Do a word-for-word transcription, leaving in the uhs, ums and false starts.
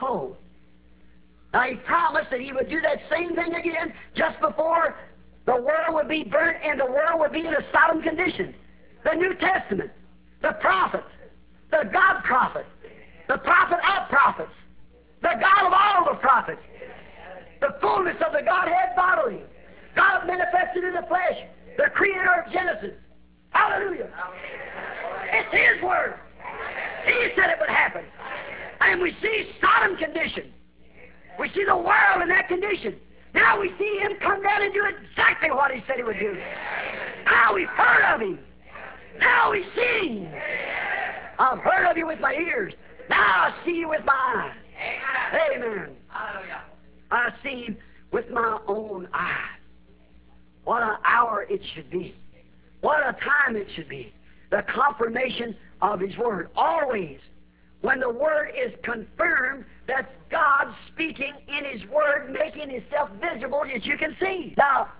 Oh. Now he promised that he would do that same thing again just before the world would be burnt and the world would be in a Sodom condition. The New Testament, the prophets, the God prophet, the prophet of prophets, the God of all the prophets, the fullness of the Godhead bodily, God manifested in the flesh, the creator of Genesis. Hallelujah. It's His Word. He said it would happen. And we see Sodom condition. We see the world in that condition. Now we see Him come down and do exactly what He said He would do. Now we've heard of Him. Now we see Him. I've heard of You with my ears. Now I see You with my eyes. Amen. I see Him with my own eyes. What an hour it should be. What a time it should be. The confirmation of His Word. Always, when the Word is confirmed, that's God speaking in His Word, making Himself visible that you can see. Now,